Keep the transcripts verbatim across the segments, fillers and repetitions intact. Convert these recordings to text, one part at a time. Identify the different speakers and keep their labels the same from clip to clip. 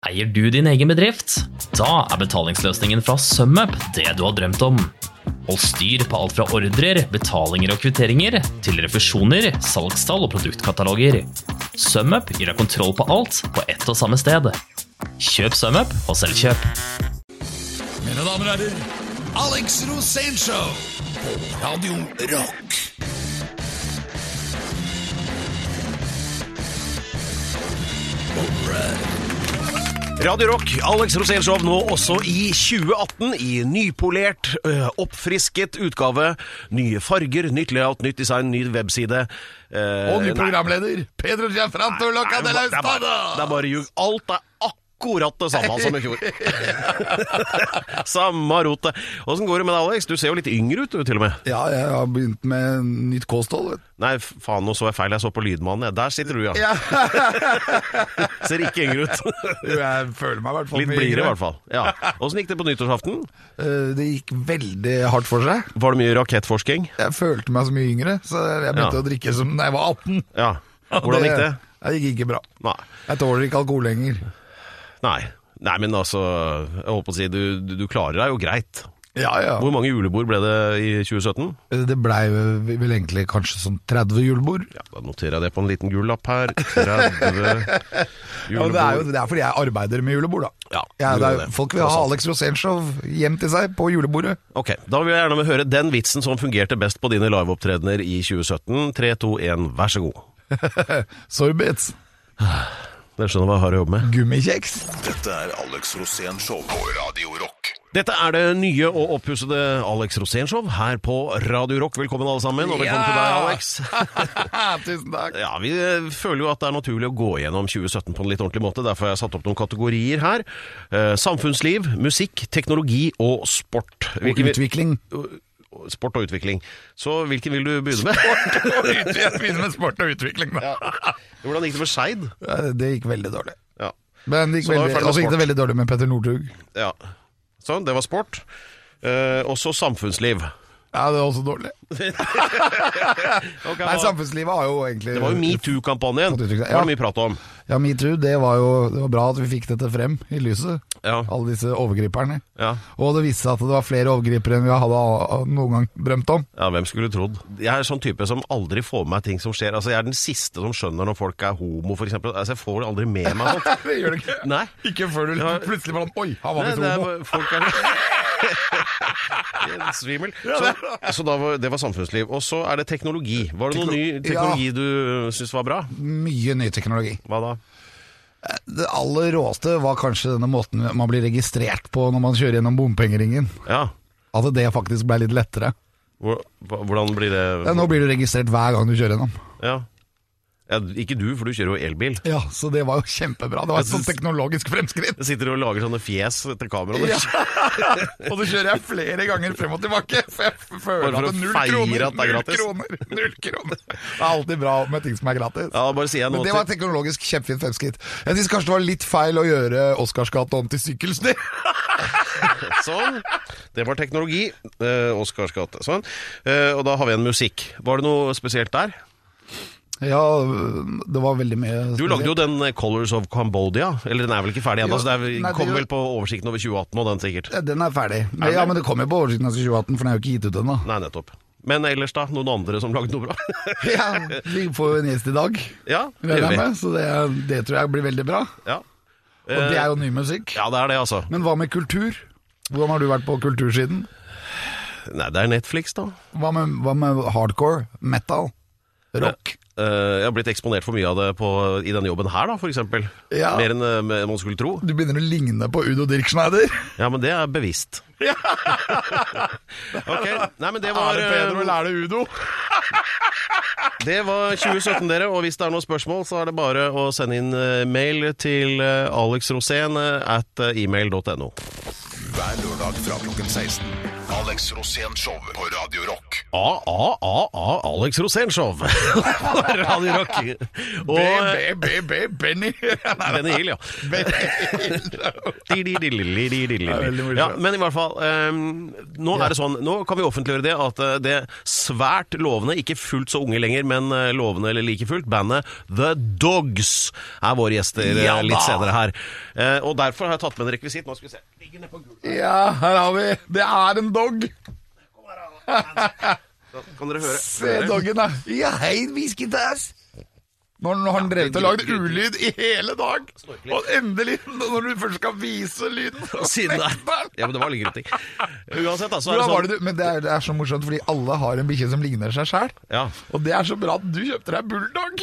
Speaker 1: Eier du din egen bedrift? Da er betalingsløsningen fra SumUp det du har drømt om. Hold styr på alt fra ordrer, betalinger og kvitteringer, til refusjoner, salgstall og produktkataloger. SumUp gir deg kontroll på alt på ett og samme sted. Kjøp SumUp og selv kjøp.
Speaker 2: Mine damer og herrer, Alex Rosénshow på Radio Rock.
Speaker 3: Radio Rock, Alex Rosénshow nå også i tjue atten i nypolert, øh, oppfrisket utgave. Nye farger, nytt layout, nytt design, ny webside. Øh,
Speaker 2: Og ny programleder, Pedro Gianfranto Loca de la
Speaker 3: det er bare,
Speaker 2: Estada.
Speaker 3: det er bare ljug. Alt er akkurat det samme som i fjor. Samme rote. Hvordan går det med deg, Alex? Du ser jo litt yngre ut, du, til og med.
Speaker 4: Ja, jeg har begynt med nytt kosthold. Vet.
Speaker 3: Nei, faen, nå så jeg feil. Jeg så på Lydmannen. Ja. Der sitter du, ja.
Speaker 4: Ja.
Speaker 3: Ser ikke yngre ut.
Speaker 4: Jeg føler meg i hvert fall
Speaker 3: Litt
Speaker 4: mye
Speaker 3: blidere, i
Speaker 4: yngre.
Speaker 3: hvert fall. Ja. Hvordan gikk det på nyttårsaften?
Speaker 4: Eh, Det gikk veldig hardt for seg.
Speaker 3: Var det mye rakettforsking?
Speaker 4: Jeg følte meg så mye yngre, så jeg begynte
Speaker 3: Ja.
Speaker 4: å drikke som da jeg var atten.
Speaker 3: Ja. Hvordan gikk det?
Speaker 4: Det gikk ikke bra.
Speaker 3: Nei.
Speaker 4: Jeg tåler ikke alkohol lenger.
Speaker 3: Nei. Nei, men altså, jeg håper å si, du, du, du klarer deg jo greit.
Speaker 4: Ja, ja.
Speaker 3: Hvor mange julebord ble det i tjue sytten?
Speaker 4: Det ble vel egentlig kanskje sånn tretti julebord.
Speaker 3: Ja, da noterer jeg det på en liten gul lapp her. tretti julebord.
Speaker 4: Ja, det er jo det er fordi jeg arbeider med julebord, da.
Speaker 3: Ja,
Speaker 4: Ja,
Speaker 3: du
Speaker 4: det
Speaker 3: gjør
Speaker 4: er,
Speaker 3: det.
Speaker 4: folk vil ha
Speaker 3: Det er sant.
Speaker 4: Alex Rosénshow hjem til seg på julebordet.
Speaker 3: Ok, da vil jeg gjerne høre den vitsen som fungerte best på dine liveopptredener i tjue sytten. tre, to, én, vær så god.
Speaker 4: Sorbets,
Speaker 3: Dere skjønner hva jeg har å jobbe med.
Speaker 4: gummikjeks.
Speaker 2: Dette er Alex Rosénshow på Radio Rock.
Speaker 3: Dette er det nye og oppussede Alex Rosénshow her på Radio Rock. Velkommen alle sammen, og velkommen til deg, Alex.
Speaker 4: Tusen takk.
Speaker 3: Ja, vi eh, føler jo at det er naturlig å gå gjennom tjue sytten på en litt ordentlig måte. Derfor har jeg satt opp noen kategorier her. Eh, samfunnsliv, musikk, teknologi og sport.
Speaker 4: Og
Speaker 3: Hvilken vil-
Speaker 4: utvikling.
Speaker 3: Sport og utvikling. Så hvilken vil du begynne med?
Speaker 4: Jeg begynner med sport og utvikling, da.
Speaker 3: Hvordan gikk det med Skeid?
Speaker 4: Ja, det gikk veldig dårlig.
Speaker 3: Ja.
Speaker 4: Men det gikk
Speaker 3: Så da er vi
Speaker 4: veldig,
Speaker 3: ferdig med
Speaker 4: også gikk det
Speaker 3: sport.
Speaker 4: veldig dårlig med Petter Northug.
Speaker 3: ja. Sånn, det var sport. Eh, også samfunnsliv.
Speaker 4: Ja, det var også dårlig.
Speaker 3: Okay,
Speaker 4: Nei,
Speaker 3: hva-
Speaker 4: samfunnslivet har jo egentlig...
Speaker 3: det var jo MeToo-kampanjen. Det
Speaker 4: Ja.
Speaker 3: var det mye prat om.
Speaker 4: Ja, MeToo, det var jo det var bra at vi fikk dette frem i lyset.
Speaker 3: Ja.
Speaker 4: Alle disse overgriperne.
Speaker 3: Ja.
Speaker 4: Og det viste seg at det var flere overgripere enn vi hadde a- noen gang drømt om.
Speaker 3: Ja, hvem skulle trodd? Jeg er sånn type som aldri får med meg ting som skjer. Altså, jeg er den siste som skjønner når folk er homo, for eksempel. Altså, jeg får det aldri med meg sånt.
Speaker 4: Det gjør det ikke.
Speaker 3: Nei.
Speaker 4: Ikke før du
Speaker 3: Ja.
Speaker 4: plutselig var sånn, oi, han var
Speaker 3: Nei,
Speaker 4: visst
Speaker 3: det er,
Speaker 4: homo.
Speaker 3: bare- folk er Det er svimmel. Så, så da var, det var samfunnsliv. Og så er det teknologi. Var det noe ny
Speaker 4: Tekno-
Speaker 3: teknologi du synes var bra?
Speaker 4: Mye ny teknologi.
Speaker 3: Hva da?
Speaker 4: Det aller råeste var kanskje denne måten man blir registrert på når man kjører gjennom bompengeringen.
Speaker 3: Ja.
Speaker 4: At det faktisk ble litt lettere.
Speaker 3: Hvor- hva- Hvordan blir det?
Speaker 4: Ja, nå blir du registrert hver gang du kjører gjennom.
Speaker 3: Ja. Ja, ikke du, for du kjører jo elbil.
Speaker 4: Ja, så det var jo kjempebra. Det var et sånt teknologisk fremskritt.
Speaker 3: Jeg sitter og lager sånne fjes til kameraet.
Speaker 4: Ja. Og så kjører jeg flere ganger frem og tilbake, for jeg f- føler
Speaker 3: Bare for
Speaker 4: at det er
Speaker 3: å
Speaker 4: null
Speaker 3: feire
Speaker 4: kroner,
Speaker 3: at det er
Speaker 4: null
Speaker 3: gratis.
Speaker 4: kroner, null kroner. Det er alltid bra med ting som er gratis.
Speaker 3: Ja, bare sier jeg
Speaker 4: Men
Speaker 3: noe
Speaker 4: det var
Speaker 3: til.
Speaker 4: teknologisk kjempefint fremskritt. Jeg synes kanskje det var litt feil å gjøre Oscarsgata om til sykkelsti.
Speaker 3: Sånn. Det var teknologi. Eh, Oscars gate. Sånn. Eh, og da har vi en musikk. Var det noe spesielt der?
Speaker 4: Ja, det var veldig mye.
Speaker 3: Du lagde jo den Colors of Cambodia. Eller den er vel ikke ferdig ennå,
Speaker 4: Jo,
Speaker 3: så det er,
Speaker 4: nei, det
Speaker 3: kommer
Speaker 4: gjør-
Speaker 3: vel på oversikten over tjue atten og den sikkert.
Speaker 4: Ja, Den er ferdig. Men,
Speaker 3: Er den
Speaker 4: ja,
Speaker 3: det?
Speaker 4: men det kommer jo på oversikten av tjue atten, for den er jo ikke gitt ut ennå.
Speaker 3: Nei, nettopp. Men ellers da, noen andre som lagde noe bra?
Speaker 4: Ja, vi får jo en gjest i dag,
Speaker 3: Ja, det
Speaker 4: regner
Speaker 3: gjør
Speaker 4: jeg
Speaker 3: vi.
Speaker 4: med, så det, det tror jeg blir veldig bra.
Speaker 3: Ja.
Speaker 4: Og det er jo ny musikk.
Speaker 3: Ja, det er det, altså.
Speaker 4: Men hva med kultur? Hvordan har du vært på kultursiden?
Speaker 3: Nei, det er Netflix, da.
Speaker 4: Hva med, hva med hardcore, metal, rock?
Speaker 3: Eh, jeg har blitt eksponert for mye av det på, i denne jobben her, da, for eksempel.
Speaker 4: Ja.
Speaker 3: Mer enn eh, man skulle tro.
Speaker 4: Du begynner å ligne på Udo Dirkschneider.
Speaker 3: Ja, men det er bevisst. Ok, nei, men det var
Speaker 4: Er det bedre å
Speaker 3: eh,
Speaker 4: lære Udo?
Speaker 3: Det var tjue sytten, dere, og hvis det er noen spørsmål, så er det bare å sende inn eh, mail til eh, alexrosen at email dot no.
Speaker 2: Hver lørdag fra klokken seksten. Alex Rosénshow på Radio Rock.
Speaker 3: A, A, A, A, Alex Rosénshow. Radio Rock. Og
Speaker 4: B, B, B, B, Benny.
Speaker 3: Benny Hill, ja. Ja, men i hvert fall um, nå er det sånn, nå kan vi offentliggjøre det at uh, det svært lovende, ikke fullt så unge lenger, men uh, lovende eller like fullt, bandet The Dogs er våre gjester uh,
Speaker 4: Ja,
Speaker 3: litt
Speaker 4: da.
Speaker 3: senere her. Uh, og derfor har jeg tatt med en rekvisit. Nå skal vi se. Ligger ned på gulvet.
Speaker 4: Ja, her har vi. Det er en dog.
Speaker 3: Så kan dere høre.
Speaker 4: Se doggen da. Ja, hei, whisketass. Nå har han drevet og lagd ulyd i hele dag. Og endelig, når du først skal vise lyden, så
Speaker 3: Siden det.
Speaker 4: slipper han.
Speaker 3: Ja, men det var litt grunting. Uansett, da, så er det
Speaker 4: Hvordan var
Speaker 3: sånn.
Speaker 4: det du, men det er, det er så morsomt, fordi alle har en bikkje som ligner seg selv.
Speaker 3: Ja,
Speaker 4: Og det er så bra at du kjøpte deg bulldog.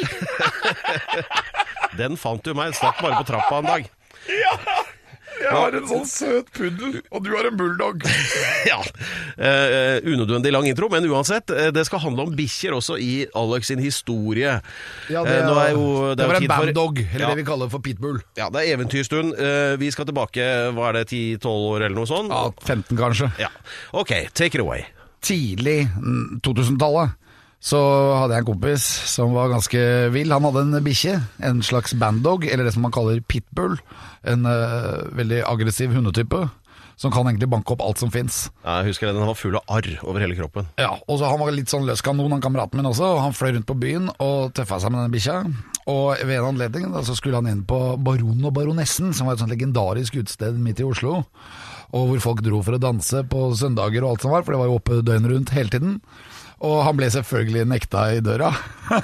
Speaker 3: den fant du meg. Stakk bare på trappa en dag.
Speaker 4: Jeg har en sånn søt puddel, og du har en bulldog.
Speaker 3: Ja, uh, unødvendig lang intro, men uansett, uh, det skal handle om bikkjer også i Alex sin historie.
Speaker 4: Ja, det,
Speaker 3: Eh, nå er jo,
Speaker 4: det,
Speaker 3: er jo
Speaker 4: var en
Speaker 3: tid for-
Speaker 4: banddog, eller
Speaker 3: Ja.
Speaker 4: det vi kaller for pitbull.
Speaker 3: Ja, det er eventyrstund. Uh, vi skal tilbake, hva er det, ti tolv år eller noe sånt?
Speaker 4: Ja, femten kanskje.
Speaker 3: Ja. Ok, take it away.
Speaker 4: Tidlig mm, to-tusentallet så hadde jeg en kompis som var ganske vill. Han hadde en bikkje, en slags banddog, eller det som man kaller pitbull. En uh, veldig aggressiv hundetype, som kan egentlig banke opp alt som finnes.
Speaker 3: Ja, jeg husker det, den var full av arr over hele kroppen.
Speaker 4: Ja, og så han var litt sånn løs kanon, han kameraten min også, og han fløy rundt på byen og tøffa seg med denne bikkja. Og ved en anledning da, så skulle han inn på Baronen og Baronessen, som var et sånt legendarisk utsted midt i Oslo, og hvor folk dro for å danse på søndager og alt som var, for det var jo oppe døgnet rundt hele tiden. Og han ble selvfølgelig nekta i døra.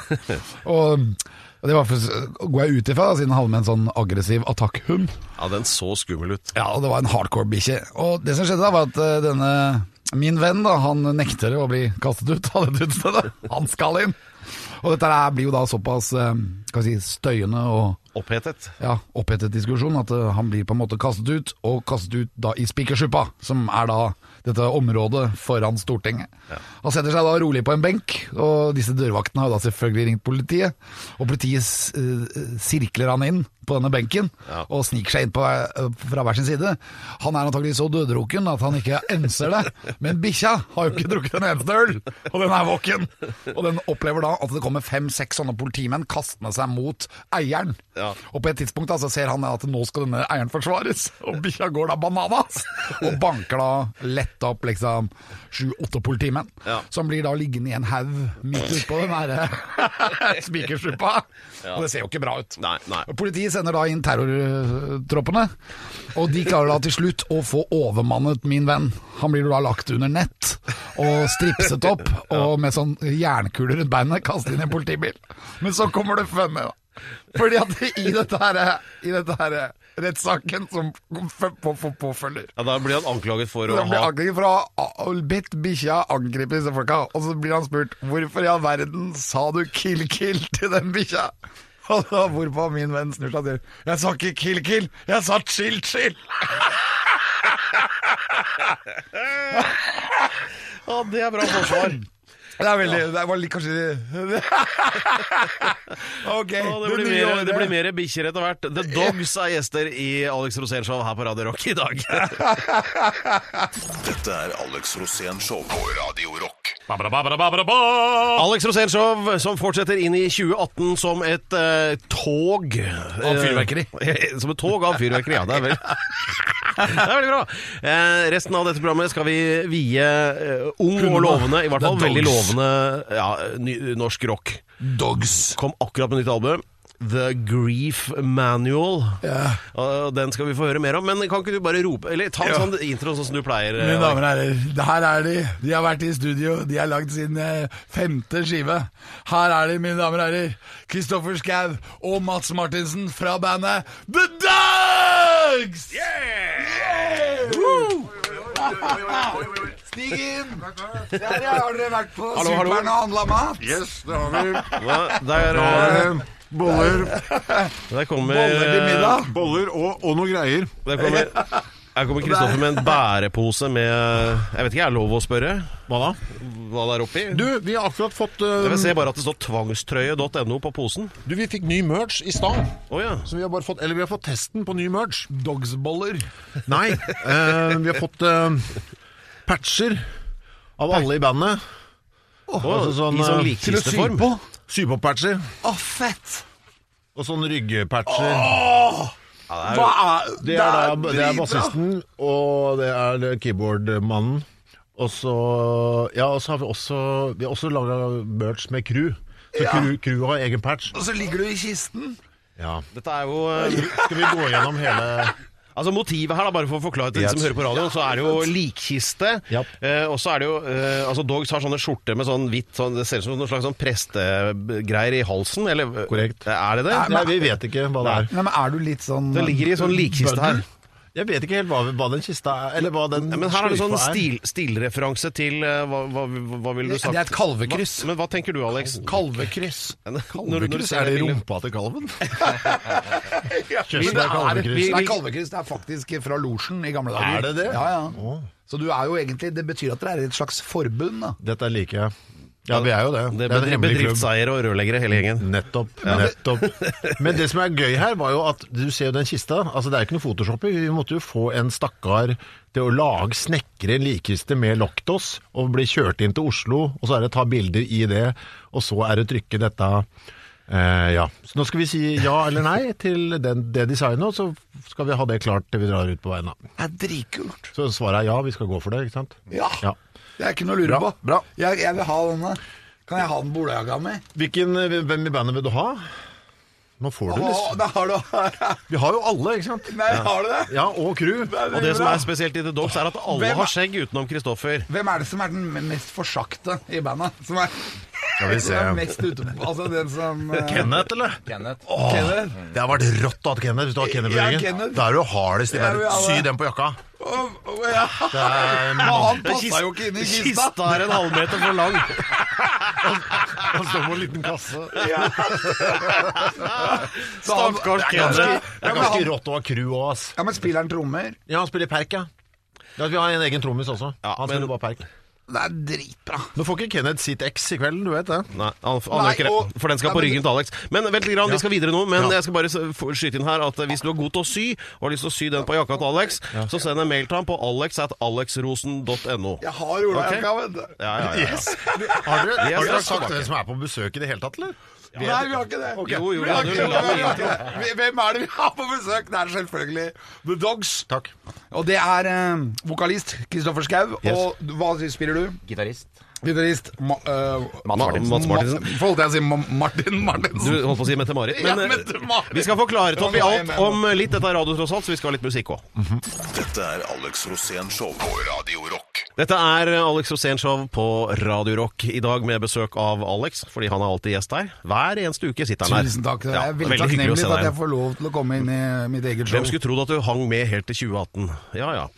Speaker 4: og og det var for, går jeg ut ifra, da, siden han hadde med en sånn aggressiv attakkhund.
Speaker 3: Ja, den så skummel ut.
Speaker 4: Ja, og det var en hardcore bikkje. Og det som skjedde da, var at uh, denne min venn, da, han nekter å bli kastet ut av dette utstedet. Han skal inn. Og dette her blir jo da såpass uh, skal vi si, støyende og
Speaker 3: Opphetet.
Speaker 4: ja, opphetet diskusjon at uh, han blir på en måte kastet ut, og kastet ut da i Spikersuppa, som er da dette området foran Stortinget. Ja. Han setter seg da rolig på en benk, og disse dørvaktene har da selvfølgelig ringt politiet, og politiet uh, sirkler han inn på denne benken,
Speaker 3: Ja.
Speaker 4: og sniker seg inn på, uh, fra hver sin side. Han er antagelig så dødrukken at han ikke enser det, men bikkja har jo ikke drukket en eneste øl, og den er våken. Og den opplever da at det kommer fem-seks sånne politimenn kastende seg mot eieren.
Speaker 3: Ja.
Speaker 4: Og på et tidspunkt da, så ser han at nå skal denne eieren forsvares, og bikkja går da bananas, og banker da lett opp liksom sju-åtte politimenn,
Speaker 3: Ja.
Speaker 4: som blir da liggende i en haug midt ut på den her spikersuppa, og det ser jo ikke bra ut.
Speaker 3: Nei, nei.
Speaker 4: Politiet sender da inn terrortroppene, og de klarer da til slutt å få overmannet min venn. Han blir da lagt under nett, og stripset opp, og med sånn jernkuler rundt beinet, kastet inn i en politibil. Men så kommer det funny da. Fordi at i dette her, i dette her rettssaken som påfølger,
Speaker 3: Ja, da blir han anklaget for å
Speaker 4: han blir
Speaker 3: ha
Speaker 4: anklaget for å ha bedt bikkja angripe disse folka, og så blir han spurt hvorfor i all verden sa du kill-kill til den bikkja? Og da hvorpå min venn snur seg og sier jeg sa ikke kill-kill, jeg sa chill-chill.
Speaker 3: Ja, det er bra forsvar.
Speaker 4: Det er veldig, det var litt kanskje Ok,
Speaker 3: Ja, det, blir
Speaker 4: nye
Speaker 3: mer,
Speaker 4: året.
Speaker 3: det blir mer bikkjer etter hvert. The Dogs er gjester i Alex Rosén Show her på Radio Rock i dag.
Speaker 2: Dette er Alex Rosén Show på Radio Rock.
Speaker 3: Alex Rosén Show som fortsetter inn i tjue atten som et eh, tog
Speaker 4: Av fyrverkeri.
Speaker 3: Eh, som et tog av fyrverkeri, ja. Det er veldig, det er veldig bra. Eh, resten av dette programmet skal vi vie eh, ung og lovende, i hvert fall
Speaker 4: The
Speaker 3: veldig
Speaker 4: Dogs.
Speaker 3: lovende ja, ny, norsk rock.
Speaker 4: Dogs.
Speaker 3: Kom akkurat med nytt album. The Grief Manual.
Speaker 4: Ja.
Speaker 3: Og den skal vi få høre mer om. Men kan ikke du bare rope Eller ta en
Speaker 4: Ja.
Speaker 3: sånn intro sånn som du pleier? eh,
Speaker 4: Mine damer og herrer, det her er de. De har vært i studio. De har lagd sin eh, femte skive. Her er de, mine damer og herrer. Kristoffer Schau og Mats Martinsen fra bandet The Dogs! Yeah! Woo! Stig inn! Der ja, har dere vært på
Speaker 3: Hallo, hallo.
Speaker 4: Superen og handla mat?
Speaker 5: Yes, det har vi.
Speaker 3: Hva? Der, eh,
Speaker 5: Eh, Boller,
Speaker 3: der kommer
Speaker 4: Boller til middag?
Speaker 5: boller og, og noe greier.
Speaker 3: Der kommer Her kommer Kristoffer med en bærepose med Jeg vet ikke, er det lov å spørre
Speaker 5: Hva da?
Speaker 3: hva det er oppi?
Speaker 5: Du, vi har akkurat fått eh,
Speaker 3: Jeg vil se bare at det står tvangstrøye punktum no på posen.
Speaker 5: Du, vi fikk ny merch i stad.
Speaker 3: Å ja.
Speaker 5: Så vi har bare fått Eller vi har fått testen på ny merch.
Speaker 4: Dogsboller.
Speaker 5: Nei, eh, vi har fått eh, patcher av alle i bandet.
Speaker 3: Oh,
Speaker 5: altså sånn,
Speaker 3: I sånn
Speaker 5: eh,
Speaker 3: likkisteform.
Speaker 4: på.
Speaker 5: Sy på patcher.
Speaker 4: Å, fett!
Speaker 5: Og sånn ryggepatcher.
Speaker 4: Åh! Hva er
Speaker 5: Det er, da, det er
Speaker 4: dritbra.
Speaker 5: bassisten, og det er keyboardmannen. Og så, ja, og så har vi også, vi har også laget merch med crew. Så
Speaker 4: Ja.
Speaker 5: crew, crew har egen patch.
Speaker 4: Og så ligger du i kisten.
Speaker 5: Ja.
Speaker 3: Dette er jo eh,
Speaker 5: Skal vi gå gjennom hele...
Speaker 3: Altså Motivet her, da, bare for å forklare til de
Speaker 5: Yes.
Speaker 3: som hører på radioen, så er det jo likkiste.
Speaker 5: Japp.
Speaker 3: Eh, og så er det jo eh, altså Dogs har sånne skjorter med sånn hvitt sånn, det ser ut som noen slags sånn prestegreier i halsen. Eller,
Speaker 5: Korrekt.
Speaker 3: Er det det?
Speaker 5: Nei, vi vet ikke hva det er.
Speaker 4: Nei, men er du litt sånn
Speaker 3: Det ligger i sånn likkiste her.
Speaker 5: Jeg vet ikke helt hva, hva den kista er, eller hva den
Speaker 3: Ja, men her er det sånn
Speaker 5: sløyfa er.
Speaker 3: stil, stilreferanse til eh, hva, hva, hva ville du sagt?
Speaker 4: Det er et kalvekryss.
Speaker 3: Hva, men hva tenker du, Alex?
Speaker 4: Kalvekryss.
Speaker 3: Når- når du
Speaker 5: Kalvekryss,
Speaker 3: ser
Speaker 5: er det
Speaker 3: bildet-
Speaker 5: rumpa til kalven?
Speaker 4: Ja,
Speaker 5: Kjørsberg kalvekryss.
Speaker 4: Nei, kalvekryss det er faktisk fra losjen i gamle dager.
Speaker 5: Er det det?
Speaker 4: Ja, ja. Så du er jo egentlig, det betyr at dere er et slags forbund, da.
Speaker 5: Dette liker jeg. Ja, vi er jo det.
Speaker 3: Det
Speaker 5: Det er en
Speaker 3: er
Speaker 5: hemmelig klubb.
Speaker 3: bedriftseiere og rørleggere, hele gjengen.
Speaker 5: Nettopp, nettopp. Men det som er gøy her var jo at du ser jo den kista, altså det er ikke noe photoshopping, vi måtte jo få en stakkar til å lage snekre en likkiste med Loktos, og bli kjørt inn til Oslo, og så er det ta bilder i det, og så er det trykke dette, eh, ja. Så nå skal vi si ja eller nei til den, det designet, og så skal vi ha det klart til vi drar ut på veien da.
Speaker 4: Det er dritkult.
Speaker 5: Så svaret er ja, vi skal gå for det, ikke sant?
Speaker 4: Ja.
Speaker 5: Ja.
Speaker 4: Det er ikke noe å lure
Speaker 5: Bra,
Speaker 4: på.
Speaker 5: bra.
Speaker 4: Jeg, jeg vil ha denne. Kan jeg ha den på olajakka mi?
Speaker 5: Hvilken, hvem i bandet vil du ha? Nå får du
Speaker 4: Åh,
Speaker 5: lyst.
Speaker 4: da har du
Speaker 5: Vi har jo alle, ikke sant?
Speaker 4: Nei, har du det?
Speaker 5: Ja, og crew.
Speaker 3: Og det som er spesielt i The Dogs, er at alle
Speaker 4: Hvem er-
Speaker 3: har skjegg utenom Kristoffer.
Speaker 4: Hvem er det som er den mest forsakte i bandet? Som er,
Speaker 5: Skal vi se.
Speaker 4: som er mest ute på? Altså den som eh,
Speaker 5: Kenneth, eller?
Speaker 6: Kenneth.
Speaker 4: Kenneth.
Speaker 5: Det har vært rått å ha Kenneth hvis du har
Speaker 4: Ja,
Speaker 5: Kenneth-bevegelsen.
Speaker 4: Kenneth.
Speaker 5: Da er du hardest i
Speaker 4: Ja,
Speaker 5: verden.
Speaker 4: vi alle-
Speaker 5: Sy den på jakka.
Speaker 4: Åh, åh, ja.
Speaker 5: Det er
Speaker 4: Men han
Speaker 3: Det er
Speaker 4: passet jo ikke inn i kista.
Speaker 3: Kista er en halvmeter for lang.
Speaker 5: Han står på en liten kasse.
Speaker 4: Så han-
Speaker 3: Stakkars
Speaker 5: Det er ganske,
Speaker 3: Kenneth.
Speaker 5: det er ganske rått å ha crew også, ass.
Speaker 4: Ja, men spiller han trommer?
Speaker 5: Ja, han spiller perk, ja. Ja, vi har en egen trommis også.
Speaker 3: Ja,
Speaker 5: Han
Speaker 3: men-
Speaker 5: spiller bare perk.
Speaker 4: Det er dritbra.
Speaker 5: Nå får ikke Kenneth sitt X i kvelden, du vet det.
Speaker 3: Nei, han, han
Speaker 4: Nei,
Speaker 3: gjør ikke det,
Speaker 4: og-
Speaker 3: for den skal
Speaker 4: Nei,
Speaker 3: på
Speaker 4: men-
Speaker 3: ryggen til Alex. Men vent litt, grann, vi skal videre nå. Men
Speaker 5: Ja.
Speaker 3: jeg skal bare s- få skyte inn her at hvis du er god til å sy, og har lyst til å sy den på jakka til Alex, så send en mail til ham på alex at alexrosen dot no.
Speaker 4: Jeg har olajakka, vet du.
Speaker 3: Ja, ja, ja.
Speaker 5: Yes. Har dere,
Speaker 3: Yes,
Speaker 5: har dere
Speaker 3: yes,
Speaker 5: sagt
Speaker 3: tilbake.
Speaker 5: hvem som er på besøk i det hele tatt, eller?
Speaker 4: Nei, vi har ikke det.
Speaker 3: Jo, jo,
Speaker 4: Vi har
Speaker 3: ja,
Speaker 4: ikke
Speaker 3: du
Speaker 4: det.
Speaker 3: la meg
Speaker 4: Vi har ikke det. Hvem er det vi har på besøk? Det er selvfølgelig The Dogs.
Speaker 5: Takk.
Speaker 4: Og det er eh, vokalist Kristoffer Schau.
Speaker 5: Yes.
Speaker 4: Og hva spiller du?
Speaker 6: Gitarist.
Speaker 4: Gitarist Ma uh,
Speaker 6: Mats Martinsen.
Speaker 3: Mats Martinsen.
Speaker 4: Forholdt jeg å si Ma Martin Martinsen?
Speaker 3: Du holdt på å si Mette-Marit.
Speaker 4: Ja,
Speaker 3: Men eh,
Speaker 4: Mette-Marit.
Speaker 3: vi skal få klaret opp i
Speaker 4: Ja, nå er jeg
Speaker 3: alt
Speaker 4: med nå.
Speaker 3: om litt. Dette er radio tross alt, så vi skal ha litt musikk òg.
Speaker 2: Dette er Alex Rosén Show på Radio Rock.
Speaker 3: Dette er Alex Rosén Show på Radio Rock. I dag med besøk av Alex, fordi han er alltid gjest her. Hver eneste uke sitter han her.
Speaker 4: Tusen takk. Jeg
Speaker 3: Ja,
Speaker 4: er veldig
Speaker 3: veldig hyggelig å
Speaker 4: takknemlig
Speaker 3: se
Speaker 4: for at
Speaker 3: deg
Speaker 4: jeg
Speaker 3: igjen.
Speaker 4: får lov til å komme inn i mitt eget show.
Speaker 3: Hvem skulle trodd at du hang med helt til tjue atten? Ja, ja.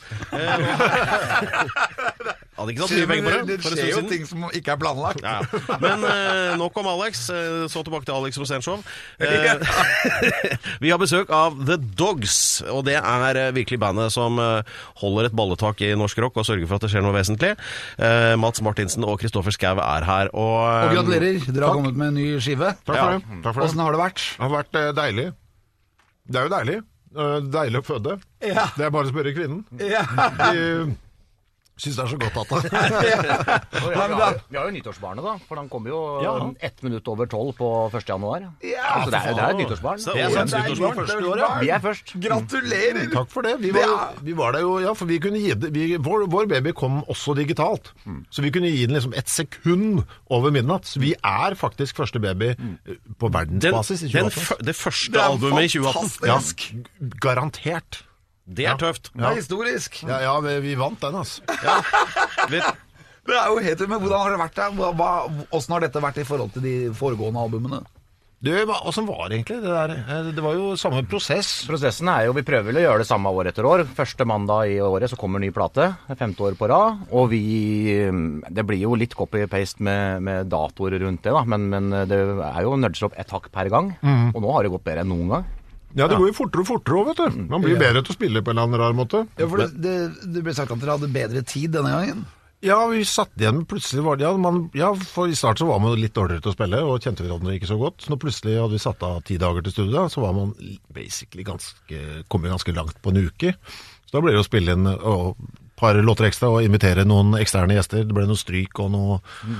Speaker 3: Eh, hadde ikke tatt mye penger på det,
Speaker 4: det
Speaker 3: for en
Speaker 4: skjer
Speaker 3: stund
Speaker 4: jo
Speaker 3: siden.
Speaker 4: ting som ikke er planlagt.
Speaker 3: Ja, ja. Men eh, nok om Alex. Eh, Så tilbake til Alex Rosén Show. Eh, vi har besøk av The Dogs, og det er eh, virkelig bandet som eh, holder et balletak i norsk rock og sørger for at det skjer noe vesentlig. Eh, Mats Martinsen og Kristoffer Schau er her. Og, eh,
Speaker 4: Og gratulerer, dere har kommet med en ny skive.
Speaker 5: Takk for det. Takk for det.
Speaker 4: Hvordan har det vært?
Speaker 5: Det har vært eh, deilig. Det er jo deilig. Eh, deilig å føde.
Speaker 4: Ja.
Speaker 5: Det er bare å spørre kvinnen.
Speaker 4: Ja.
Speaker 5: De syns det er så godt at det.
Speaker 6: Og vi, har, vi, har, vi har jo nyttårsbarnet, da. For han kommer jo
Speaker 5: Ja.
Speaker 6: ett minutt over tolv på første januar.
Speaker 4: Ja,
Speaker 6: Så det er, det er et nyttårsbarn.
Speaker 3: Så det er årets
Speaker 4: Det er
Speaker 3: nyttårsbarn.
Speaker 4: nyttårsbarn.
Speaker 5: året, ja.
Speaker 6: Vi er først.
Speaker 4: Gratulerer!
Speaker 5: Takk for det. Vi var, vi var der jo, ja, for vi kunne gi det, vi, vår, vår baby kom også digitalt. Så vi kunne gi den liksom et sekund over midnatt. Så vi er faktisk første baby eh, på
Speaker 3: Den,
Speaker 5: verdensbasis i
Speaker 3: den,
Speaker 5: tjue atten.
Speaker 3: f- det første
Speaker 4: Det er
Speaker 3: albumet i tjue atten.
Speaker 5: Ja,
Speaker 4: fantastisk.
Speaker 5: garantert.
Speaker 3: Det er tøft.
Speaker 4: Det er historisk.
Speaker 5: Ja, ja vi, vi vant den, altså.
Speaker 3: Vet,
Speaker 4: Det er jo helt, men hvordan har det vært der? Hva, hva, hvordan har dette vært i forhold til de foregående albumene?
Speaker 5: Det var, hvordan var det egentlig det der? Eh, Det var jo samme prosess.
Speaker 6: Prosessen er jo, vi prøver vel å gjøre det samme år etter år. Første mandag i året så kommer ny plate, femte år på rad. Og vi, det blir jo litt copy-paste med, med datoer rundt det da, men, men det er jo nudger opp ett hakk per gang. Og nå har det gått bedre enn noen gang.
Speaker 5: Ja, det går jo fortere og fortere òg, vet du. Man blir bedre til å spille på en eller annen rar måte.
Speaker 4: Ja, for det, det, det ble sagt at dere hadde bedre tid denne gangen.
Speaker 5: Ja, vi satt igjen med plutselig var det, ja, man, ja, for i starten så var man litt dårligere til å spille, og kjente hverandre ikke så godt. Så når plutselig hadde vi satt av ti dager til studio, så var man basically ganske, kommet ganske langt på en uke. Så da ble det å spille inn og et par låter ekstra, og invitere noen eksterne gjester. Det ble noe stryk og noe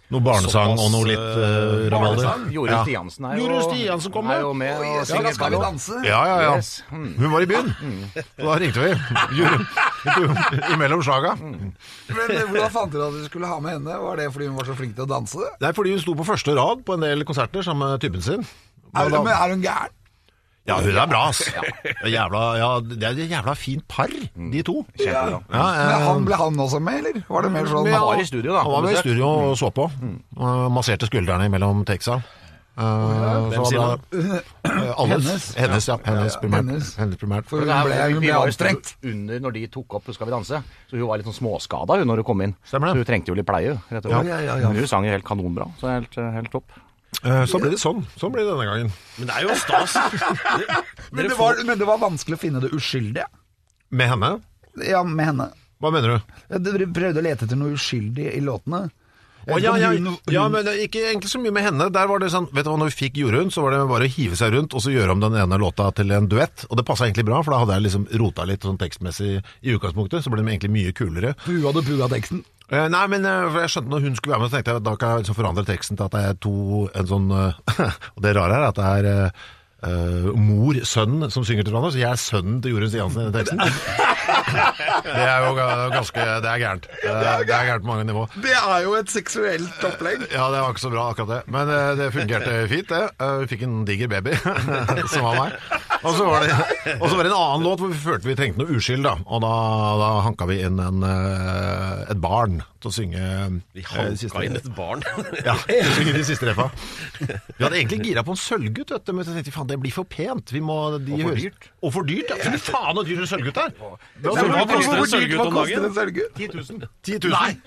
Speaker 5: Noe barnesang og noe litt uh, rabalder.
Speaker 6: Jorunn Stiansen er jo,
Speaker 5: Jorunn Stiansen kom
Speaker 6: er jo med.
Speaker 4: Oi,
Speaker 6: Og
Speaker 4: så
Speaker 6: synger
Speaker 4: skal vi
Speaker 6: Gallo.
Speaker 4: danse?
Speaker 5: Ja, ja, ja.
Speaker 6: Yes. Mm.
Speaker 5: Hun var i byen. Og da ringte vi. Jorunn, imellom slaga.
Speaker 4: Men eh, hvordan fant dere at dere skulle ha med henne? Var det fordi hun var så flink til å danse?
Speaker 5: Det er fordi hun sto på første rad på en del konserter sammen med typen sin.
Speaker 4: Er,
Speaker 5: Da-
Speaker 4: men er hun gæren?
Speaker 5: Ja, hun er bra, ass. Det er jævla, ja, det er et jævla fint par, de to.
Speaker 6: Kjempebra.
Speaker 5: Ja,
Speaker 4: Men
Speaker 5: eh,
Speaker 4: han, ble han også med, eller? Var det mer sånn?
Speaker 5: ja,
Speaker 6: Han var i studio, da.
Speaker 5: Han var med i
Speaker 6: Besøk.
Speaker 5: studio og så på. Og masserte skuldrene mellom teksa. Uh,
Speaker 3: Hvem sier
Speaker 5: Hennes. Hennes, ja. Hennes primært.
Speaker 4: Hennes.
Speaker 5: Hennes primært.
Speaker 4: For hun
Speaker 6: Det her-
Speaker 4: ble, hun
Speaker 6: vi
Speaker 4: ble
Speaker 6: var jo
Speaker 4: anstrengt.
Speaker 6: under når de tok opp Skal vi danse, så hun var litt sånn småskada hun når hun kom inn.
Speaker 5: Stemmer det.
Speaker 6: Så hun trengte jo litt pleie. Rett og
Speaker 5: Ja,
Speaker 6: slett.
Speaker 4: ja, ja, ja.
Speaker 6: Men hun sang jo helt kanonbra, så helt, helt topp.
Speaker 5: Uh, så ble det sånn. Sånn ble det denne gangen.
Speaker 3: Men det er jo stas.
Speaker 4: Men det, var, men det var vanskelig å finne det uskyldige.
Speaker 5: Med henne?
Speaker 4: Ja, med henne.
Speaker 5: Hva mener du?
Speaker 4: Dere prøvde å lete etter noe uskyldig i låtene.
Speaker 5: Å, ja, ja,
Speaker 4: Hun- hun-
Speaker 5: ja, men ikke egentlig så mye med henne. Der var det sånn, vet du hva, når vi fikk Jorunn, så var det bare å hive seg rundt og så gjøre om den ene låta til en duett. Og det passet egentlig bra, for da hadde jeg liksom rota litt sånn tekstmessig i utgangspunktet, så ble det egentlig mye kulere.
Speaker 4: Hun hadde puga teksten.
Speaker 5: Eh, nei, men eh, for jeg skjønte når hun skulle være med, så tenkte jeg at da kan jeg liksom forandre teksten til at det er to, en sånn, eh, og det rare er at det er eh, eh, mor, sønn som synger til hverandre, så jeg er sønnen til Jorunn Stiansen i den teksten. Det er jo ga- ganske, det er gærent. Det er, det er gærent på mange nivå.
Speaker 4: Det er jo et seksuelt opplegg.
Speaker 5: Ja, det var ikke så bra akkurat det. Men eh, det fungerte fint, det. Eh, Vi fikk en diger baby, som var meg. Og så var, det, og så var det en annen låt hvor vi følte vi trengte noe uskyld, da. Og da, da hanka vi inn en, eh, et barn til å synge
Speaker 3: Vi
Speaker 5: eh, siste-
Speaker 3: hanka inn et barn.
Speaker 5: Ja, til å synge de siste refa. Vi hadde egentlig gira på en sølvgutt, vet du, men så tenkte vi faen, det blir for pent. Vi må, de
Speaker 6: Og for
Speaker 5: høres-
Speaker 6: dyrt.
Speaker 5: Og for dyrt, ja. Fy faen, så dyrt en sølvgutt er.
Speaker 3: Hva koster en sølvgutt om dagen?
Speaker 6: ti tusen.
Speaker 5: ti tusen.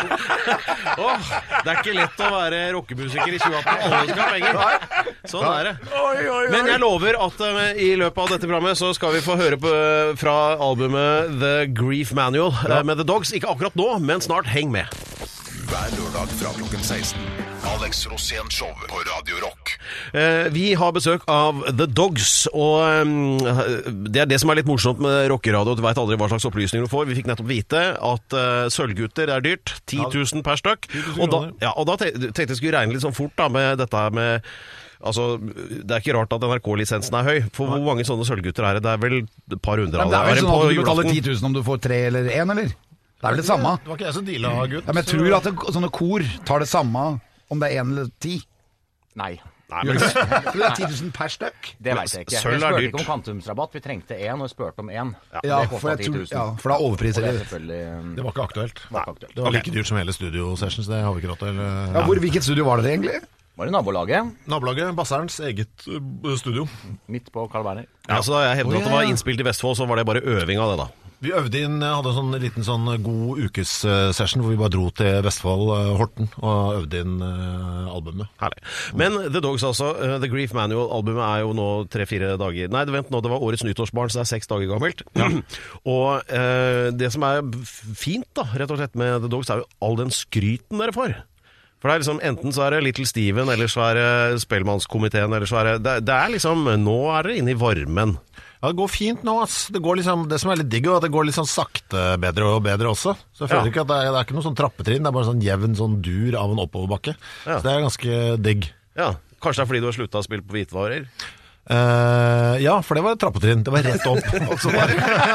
Speaker 3: Åh, det er ikke lett å være rockemusiker i tjue atten. Alle skal ha penger. Sånn er det. Men jeg lover at uh, i løpet av dette programmet så skal vi få høre på, uh, fra albumet The Grief Manual uh, med The Dogs. Ikke akkurat nå, men snart. Heng med.
Speaker 2: Hver lørdag fra klokken seksten. Alex Rosén Show på Radio Rock.
Speaker 3: Uh, vi har besøk av The Dogs, og um, det er det som er litt morsomt med rockeradio. Du vet aldri hva slags opplysninger du får. Vi fikk nettopp vite at uh, sølvgutter er dyrt. ti tusen per stykk. Og da, ja, og da te- tenkte jeg skulle regne litt sånn fort da, med dette her med Altså, det er ikke rart at N R K-lisensen er høy. For hvor mange sånne sølvgutter er det? Det er vel et par hundre
Speaker 4: Men
Speaker 3: av
Speaker 4: det er vel
Speaker 3: dem
Speaker 4: sånn
Speaker 3: på
Speaker 4: at du betaler
Speaker 3: julaften.
Speaker 4: ti tusen om du får tre eller én, eller? Det er vel det samme.
Speaker 5: Det var ikke jeg som deala, gutt.
Speaker 4: Ja, men jeg tror at det, sånne kor tar det samme om det er én eller ti.
Speaker 6: Nei.
Speaker 3: Nei,
Speaker 4: Gjør
Speaker 3: men,
Speaker 4: det? Jeg tror det er ti tusen per stykk.
Speaker 6: Det vet jeg ikke. Jeg
Speaker 3: sølv er
Speaker 6: spurte
Speaker 3: dyrt.
Speaker 6: ikke om kvantumsrabatt. Vi trengte én, og jeg spurte om én.
Speaker 4: Ja,
Speaker 6: det
Speaker 4: for,
Speaker 6: kostet
Speaker 4: jeg
Speaker 6: ti
Speaker 4: tror,
Speaker 6: tusen.
Speaker 4: ja, for det er
Speaker 6: Og
Speaker 4: overpriser.
Speaker 6: det er
Speaker 4: Det.
Speaker 6: selvfølgelig um,
Speaker 5: Det var ikke aktuelt.
Speaker 6: var ikke aktuelt.
Speaker 5: Det var like dyrt som hele studio sessions, det har vi ikke råd til.
Speaker 4: Ja, hvor, hvilket studio var dere egentlig?
Speaker 6: Var det nabolaget?
Speaker 5: Nabolaget, Basserens eget uh, studio.
Speaker 6: Midt på Carl Berner.
Speaker 3: ja, så da jeg hevdet
Speaker 4: Å,
Speaker 3: at det
Speaker 4: ja,
Speaker 3: var
Speaker 4: ja.
Speaker 3: innspilt i Vestfold, så var det bare øving av det da.
Speaker 5: Vi øvde inn, hadde en sånn liten sånn god ukes-session hvor vi bare dro til Vestfold, uh, Horten, og øvde inn uh, albumet.
Speaker 3: Herlig. Men The Dogs altså, uh, The Grief Manual-albumet er jo nå tre-fire dager Nei, vent nå, det var årets nyttårsbarn, så det er seks dager gammelt. Og uh, det som er fint da, rett og slett med The Dogs, er jo all den skryten dere får. For det er liksom, enten så er det Little Steven, eller så er det Spellemannskomiteen, eller så er det, det, det er liksom, nå er dere inne i varmen.
Speaker 5: Ja, det går fint nå, ass. Det, går liksom, det som er litt digg, er at det går litt sånn sakte bedre og bedre også. Så jeg føler
Speaker 3: Ja.
Speaker 5: ikke at det er, det er ikke noe sånn trappetrinn, det er bare sånn jevn sånn dur av en oppoverbakke.
Speaker 3: Ja.
Speaker 5: Så det er ganske digg.
Speaker 3: Ja, kanskje det er fordi du har sluttet å spille på hvitvarer?
Speaker 5: Eh, ja, for det var et trappetrinn. Det var rett opp. Og så, bare...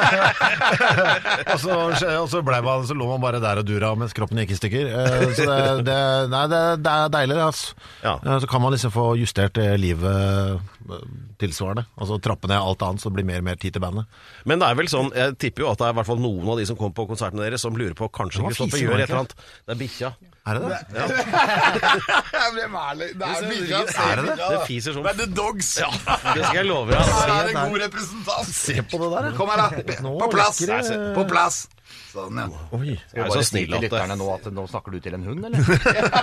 Speaker 5: og så, og så, ble man, så lå man bare der og dura mens kroppen gikk i stykker. Eh, så det, det, nei, det, det er deilig, altså.
Speaker 3: Ja.
Speaker 5: Eh, så kan man liksom få justert det livet eh, tilsvarende. Altså trappe ned alt annet, så det blir mer og mer tid til bandet.
Speaker 3: Men det er vel sånn, jeg tipper jo at det er i hvert fall noen av de som kommer på konsertene deres som lurer på kanskje
Speaker 5: Det var
Speaker 3: Kristoffer
Speaker 5: fisen,
Speaker 3: gjør
Speaker 5: var
Speaker 3: et
Speaker 5: det
Speaker 3: eller annet. Det er bikkja.
Speaker 5: Er det det?
Speaker 4: Hvem er det? Det er bikkja.
Speaker 5: Er det det?
Speaker 3: Det fiser sånn.
Speaker 4: Det er The Dogs.
Speaker 3: Det skal jeg love deg.
Speaker 4: Her er en god representant.
Speaker 5: Se på det der,
Speaker 4: Kom her, da. På plass. På plass. Sånn, ja.
Speaker 5: Oi.
Speaker 3: Jeg er
Speaker 6: Bare
Speaker 3: så
Speaker 6: si
Speaker 3: snill
Speaker 6: til
Speaker 3: at
Speaker 6: lytterne
Speaker 3: det...
Speaker 6: nå at nå snakker du til en hund, eller?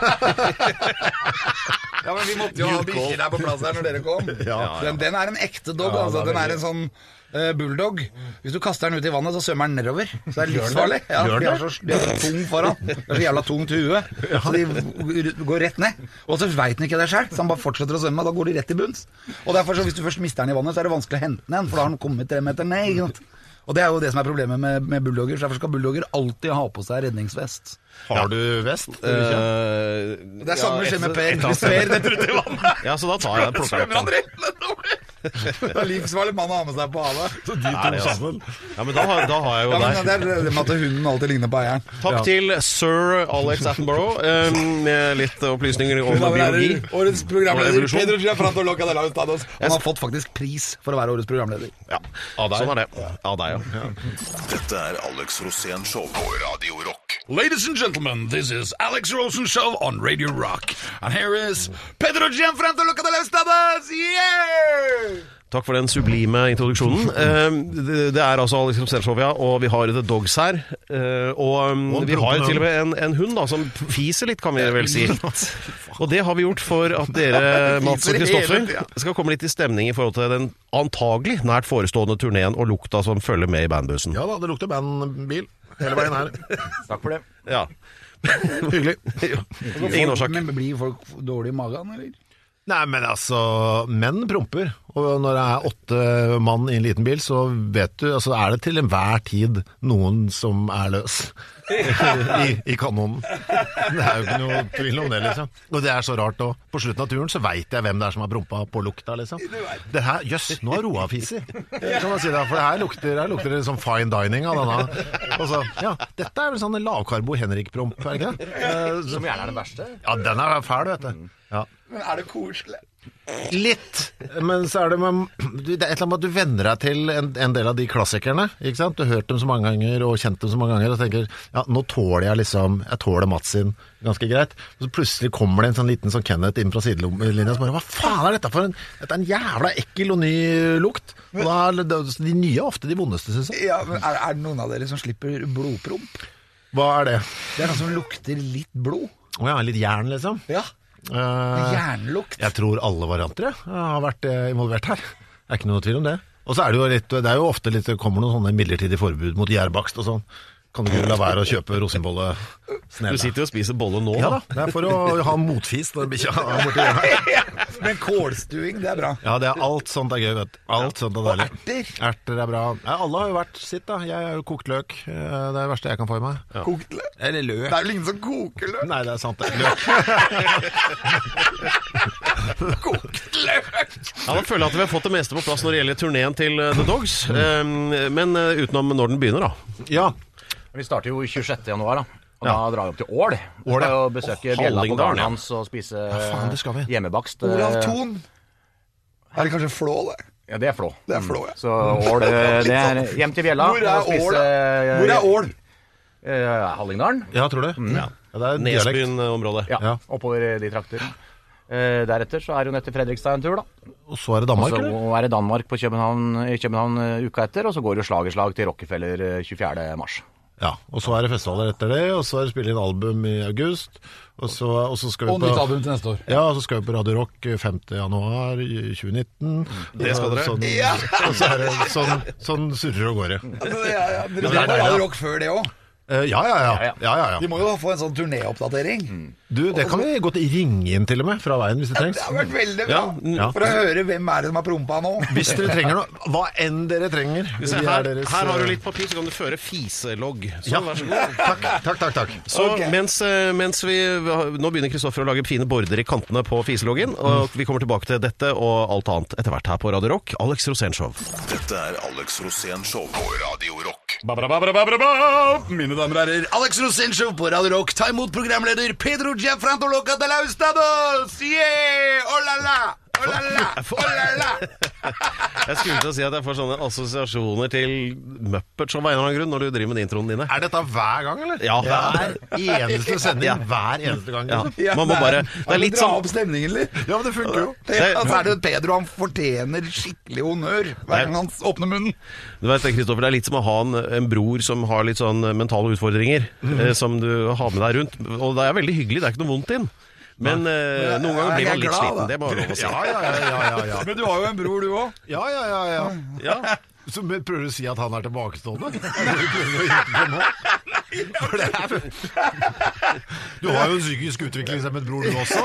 Speaker 4: Ja, men vi måtte jo ha bikkjer der på plass her når dere kom. Den, den er en ekte dog, altså. Den er en sånn eh, bulldog. Hvis du kaster den ut i vannet, så svømmer den nedover. Så det er livsfarlig. Ja, de, er så, de er så tung foran. De er så jævla tungt i huet. Så de går rett ned. Og så veit den ikke det selv, så han bare fortsetter å svømme. Da går de rett i bunns. Og derfor, så hvis du først mister den i vannet, så er det vanskelig å hente den igjen, for da har den kommet tre meter ned. Ikke sant? Og det er jo det som er problemet med, med bulldogger, så derfor skal bulldogger alltid ha på seg redningsvest.
Speaker 5: Har du vest?
Speaker 3: Uh,
Speaker 4: Det er samme skjer med Per. Hvis Per detter ut i vannet,
Speaker 3: ja, så da tar jeg plukker
Speaker 4: svømmer
Speaker 3: opp
Speaker 4: han
Speaker 3: den.
Speaker 4: rett nedover. Det er livsfarlig mann å ha med seg på havet. Så de
Speaker 3: Er det,
Speaker 4: to
Speaker 3: altså?
Speaker 4: sammen.
Speaker 3: Ja, men da, har- da har jeg jo
Speaker 4: Ja, men
Speaker 3: deg.
Speaker 4: det er det med at hunden alltid ligner på eieren.
Speaker 3: Takk til sir Alex Attenborough eh, med litt opplysninger om biologi.
Speaker 4: Årets
Speaker 3: Og
Speaker 4: programleder
Speaker 3: evolusjon.
Speaker 4: Pedro Gianfranco Loca de la Estados. Han har fått faktisk pris for å være årets programleder.
Speaker 3: Ja, sånn er det. Av deg, ja.
Speaker 2: Dette er Alex Rosén Show på Radio Rock.
Speaker 4: Ladies and gentlemen, this is Alex Rosen Show on Radio Rock. And here is Pedro Gianfranco Loca de la Estados. Yeah!
Speaker 3: Takk for den sublime introduksjonen. Eh, det, det er altså Alex Rosén Show, ja, og vi har The Dogs her. Eh, og um,
Speaker 5: Og en
Speaker 3: vi har
Speaker 5: prompehund.
Speaker 3: til og med en, en hund da, som fiser litt, kan vi vel si. Og det har vi gjort for at dere, Mats og
Speaker 4: Fiser hele
Speaker 3: Kristoffer,
Speaker 4: tida.
Speaker 3: skal komme litt i stemning i forhold til den antagelig nært forestående turneen og lukta som følger med i bandbussen.
Speaker 5: Ja da, det lukter bandbil hele veien her.
Speaker 6: Takk for det.
Speaker 3: Ja.
Speaker 5: Hyggelig.
Speaker 3: Ingen årsak.
Speaker 4: Men blir folk dårlige i magen, eller?
Speaker 5: Nei, men altså, menn promper, og når det er åtte mann i en liten bil, så vet du, altså er det til enhver tid noen som er løs i, i kanonen. Det er jo ikke noe tvil om det, liksom. Og det er så rart også. På slutten av turen så vet jeg hvem det er som har prompa på lukta, liksom. Det her, jøss, nå har Roa fiser. Kan man si det, for det her lukter, her lukter det sånn fine dining av denne. Og så, ja, dette er vel sånn lavkarbo Henrik-promp, er det ikke det? Eh,
Speaker 6: Som gjerne er det verste.
Speaker 5: Ja, den er fæl, vet du. Ja.
Speaker 4: Men er det koselig?
Speaker 5: Litt, men så er det med, det er et eller annet med at du venner deg til en, en del av de klassikerne, ikke sant? Du har hørt dem så mange ganger og kjent dem så mange ganger og tenker, ja, nå tåler jeg liksom, jeg tåler Mats sin ganske greit. Og så plutselig kommer det en sånn liten sånn Kenneth inn fra sidelinja som bare, hva faen er dette for en, dette er en jævla ekkel og ny lukt. Og da er det, de nye er ofte de vondeste, synes jeg.
Speaker 4: Ja, men er, er det noen av dere som slipper blodpromp?
Speaker 5: Hva er det?
Speaker 4: Det er noe som lukter litt blod.
Speaker 5: Åja, litt jern liksom.
Speaker 4: Ja,
Speaker 5: Eh,
Speaker 4: jernlukt.
Speaker 5: Jeg tror alle varianter jeg, har vært eh, involvert her. Det er ikke noe tvil om det. Og så er det jo litt, det er jo ofte litt, det kommer noen sånne midlertidige forbud mot gjærbakst og sånn. Kan du ikke la være å kjøpe rosinbolle snelle?
Speaker 3: Du sitter jo og spiser bolle nå,
Speaker 5: Ja
Speaker 3: da.
Speaker 5: da, det er for å ha motfis når bikkja er borti hjørnet.
Speaker 4: Men kålstuing, det er bra.
Speaker 5: Ja, det er alt sånt er gøy, vet du. Alt sånt er deilig.
Speaker 4: erter.
Speaker 5: Erter er bra. Ja, alle har jo vært sitt da. Jeg er jo kokt løk. Eh, Det er det verste jeg kan få i meg.
Speaker 4: Kokt løk.
Speaker 5: Eller løk.
Speaker 4: Det er vel ingen som koker løk?
Speaker 5: Nei, det er sant det. Løk.
Speaker 4: Kokt løk!
Speaker 3: Ja, da føler jeg at vi har fått det meste på plass når det gjelder turneen til eh, The Dogs. Eh, Men eh, utenom når den begynner, da.
Speaker 5: Ja.
Speaker 6: Vi starter jo tjuesjette januar, da. Og
Speaker 5: Ja.
Speaker 6: da drar vi opp til Ål. Vi
Speaker 5: Ål, ja.
Speaker 6: skal jo besøke Bjella på
Speaker 3: Hallingdal,
Speaker 6: gården
Speaker 3: ja.
Speaker 6: hans og spise
Speaker 5: faen, det skal vi.
Speaker 6: hjemmebakst.
Speaker 4: Olav
Speaker 6: eh,
Speaker 4: Thon. Er det kanskje flå, det?
Speaker 6: Ja, det er Flå.
Speaker 4: Det er Flå, ja.
Speaker 6: Så Ål, eh, det er hjem til Bjella.
Speaker 4: Hvor er
Speaker 6: og spise,
Speaker 4: Ål, da? Hvor er Ål?
Speaker 6: eh, Hallingdalen.
Speaker 5: Ja, tror du? Ja. Ja, det er dialekt.
Speaker 3: Nesbyen-området.
Speaker 6: Ja,
Speaker 5: Ja.
Speaker 6: oppover de trakter. Eh, deretter så er det jo ned til Fredrikstad en tur, da.
Speaker 5: Og så er det
Speaker 6: Og
Speaker 5: Danmark,
Speaker 6: så
Speaker 5: eller?
Speaker 6: er det Danmark på København, i København eh, uka etter, og så går det slag i slag til Rockefeller eh, tjuefjerde mars.
Speaker 5: Ja, og så er det festivaler etter det, og så er det spille inn album i august, og så, og så skal vi
Speaker 4: Og
Speaker 5: på...
Speaker 4: nytt album til neste år.
Speaker 5: Ja, og så skal vi på Radio Rock femte januar i tjue nitten.
Speaker 3: Det skal dere.
Speaker 5: Sånn, og så er det sånn, sånn surrer og går det.
Speaker 4: Altså, ja, ja. Dere
Speaker 5: det er
Speaker 4: skal på
Speaker 5: deilig,
Speaker 4: Radio
Speaker 5: da.
Speaker 4: Rock før det òg.
Speaker 5: Eh, ja, ja, ja. ja, ja,
Speaker 4: De
Speaker 5: ja.
Speaker 4: må jo få en sånn turnéoppdatering.
Speaker 5: Du, det kan vi godt ringe inn til og med fra veien hvis det trengs.
Speaker 4: Det har vært veldig bra.
Speaker 3: Ja,
Speaker 5: ja.
Speaker 4: For å høre hvem er det som har prompa nå.
Speaker 5: Hvis dere trenger noe, hva enn dere trenger.
Speaker 3: Se,
Speaker 5: vi er
Speaker 3: her,
Speaker 5: deres,
Speaker 3: her har du
Speaker 5: eh,
Speaker 3: litt papir, så kan du føre fiselogg. Sånn,
Speaker 5: Ja,
Speaker 3: vær så god.
Speaker 5: takk, takk, takk, takk.
Speaker 3: Så
Speaker 4: Ok.
Speaker 3: mens, eh, mens vi Nå begynner Kristoffer å lage fine border i kantene på fiseloggen, og vi kommer tilbake til dette og alt annet etter hvert her på Radio Rock. Alex Rosén Show.
Speaker 2: Dette er Alex Rosén Show på Radio Rock.
Speaker 4: Mine damer og herrer, Alex Rosén Show på Radio Rock. Ta imot programleder Pedro Gianfranco Loca de la Estados. Yeah! Oh la la! Oh la la! Oh la la!
Speaker 3: Jeg skulle til å si at jeg får sånne assosiasjoner til Muppets av en eller annen grunn når du driver med introene dine.
Speaker 5: Er dette hver gang, eller?
Speaker 3: Ja.
Speaker 5: Hver eneste sending,
Speaker 3: Ja.
Speaker 5: hver eneste gang.
Speaker 3: Ja.
Speaker 5: liksom.
Speaker 3: Man må bare Det er litt
Speaker 4: Dra
Speaker 3: sånn
Speaker 4: opp stemningen litt.
Speaker 5: Ja, men det funker jo.
Speaker 4: Ja, så er det Pedro, han fortjener skikkelig honnør hver gang han åpner munnen.
Speaker 3: Du vet, Kristoffer, det er litt som å ha en, en bror som har litt sånn mentale utfordringer, eh, som du har med deg rundt. Og det er veldig hyggelig, det er ikke noe vondt inn. Men eh, noen ganger blir
Speaker 4: Jeg er
Speaker 3: man litt
Speaker 4: glad,
Speaker 3: sliten,
Speaker 4: da.
Speaker 3: det må jeg lov å si.
Speaker 5: Ja, ja, ja, ja, ja, ja.
Speaker 4: Men du har jo en bror, du òg.
Speaker 5: Ja, ja, ja, ja.
Speaker 3: Ja.
Speaker 5: Så men prøver du å si at han er tilbakestående? Er det du prøver å hjelpe på nå? For det er... Du har jo en psykisk utviklingshemmet bror du også.